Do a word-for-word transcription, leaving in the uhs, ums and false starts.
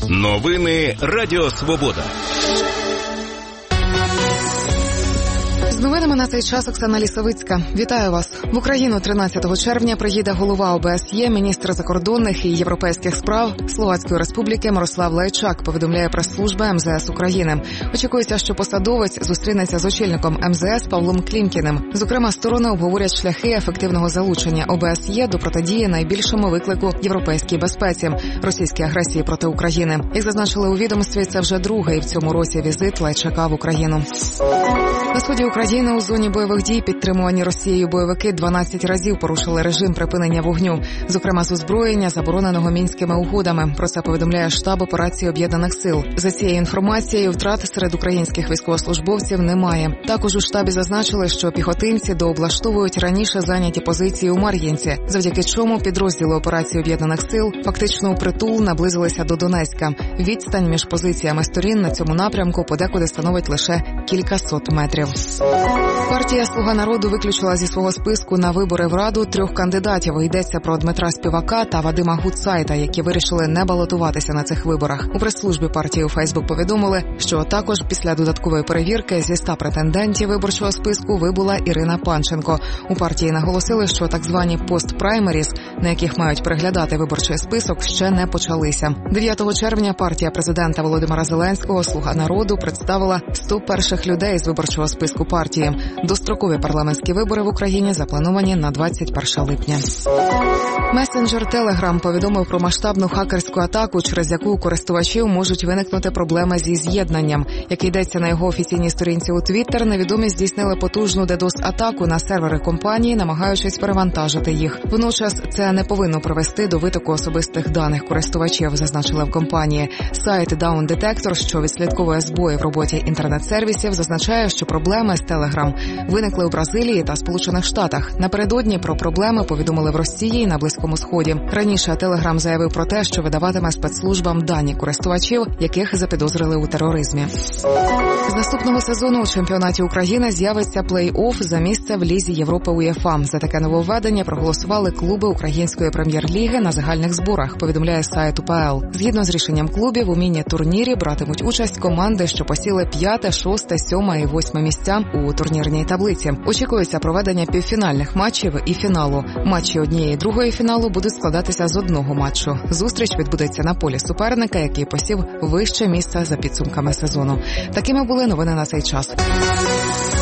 Новини Радіо Свобода. З новинами на цей час Оксана Лісовицька. Вітаю вас. В Україну тринадцятого червня приїде голова О Б С Є, міністр закордонних і європейських справ Словацької Республіки Мирослав Лайчак, повідомляє прес-служба Ем Зе Ес України. Очікується, що посадовець зустрінеться з очільником Ем Зе Ес Павлом Клімкіним. Зокрема, сторони обговорять шляхи ефективного залучення О Б С Є до протидії найбільшому виклику європейській безпеці – російській агресії проти України. Як зазначили у відомстві, це вже другий в цьому році візит Лайчака в Україну. На сході України у зоні бойових дій підтримувані Росією бойовики дванадцять разів порушили режим припинення вогню, зокрема з озброєння, забороненого Мінськими угодами. Про це повідомляє штаб операції Об'єднаних сил. За цією інформацією, втрат серед українських військовослужбовців немає. Також у штабі зазначили, що піхотинці дооблаштовують раніше зайняті позиції у Мар'їнці, завдяки чому підрозділи операції Об'єднаних сил фактично упритул наблизилися до Донецька. Відстань між позиціями сторін на цьому напрямку подекуди становить лише кількасот метрів. Партія «Слуга народу» виключила зі свого списку на вибори в Раду трьох кандидатів. Йдеться про Дмитра Співака та Вадима Гудсайта, які вирішили не балотуватися на цих виборах. У прес-службі партії у Фейсбук повідомили, що також після додаткової перевірки зі ста претендентів виборчого списку вибула Ірина Панченко. У партії наголосили, що так звані пост-праймеріс, на яких мають переглядати виборчий список, ще не почалися. дев'ятого червня партія президента Володимира Зеленського «Слуга народу» представила сто перших людей з виборчого списку партії. Дострокові парламентські вибори в Україні заплановані на двадцять перше липня. Месенджер Telegram повідомив про масштабну хакерську атаку, через яку у користувачів можуть виникнути проблеми зі з'єднанням. Як йдеться на його офіційній сторінці у Twitter, невідомі здійснили потужну дедос-атаку на сервери компанії, намагаючись перевантажити їх. Водночас це не повинно привести до витоку особистих даних користувачів, зазначили в компанії. Сайт Down Detector, що відслідковує збої в роботі інтернет-сервісів, зазначає, що проблеми з Telegram виникли у Бразилії та Сполучених Штатах. Напередодні про проблеми повідомили в Росії і на Близькому Сході. Раніше Telegram заявив про те, що видаватиме спецслужбам дані користувачів, яких запідозрили у тероризмі. З наступного сезону у чемпіонаті України з'явиться плей-офф за місце в Лізі Європи УЄФА. За таке нововведення проголосували клуби Української прем'єр-ліги на загальних зборах, повідомляє сайт У Пе Ел. Згідно з рішенням клубів, у міні-турнірі братимуть участь команди, що посіли п'яте, шосте, сьоме і восьме місця у турнірній таблиці. Очікується проведення півфінальних матчів і фіналу. Матчі однієї і другої фіналу будуть складатися з одного матчу. Зустріч відбудеться на полі суперника, який посів вище місце за підсумками сезону. Такими були новини на цей час.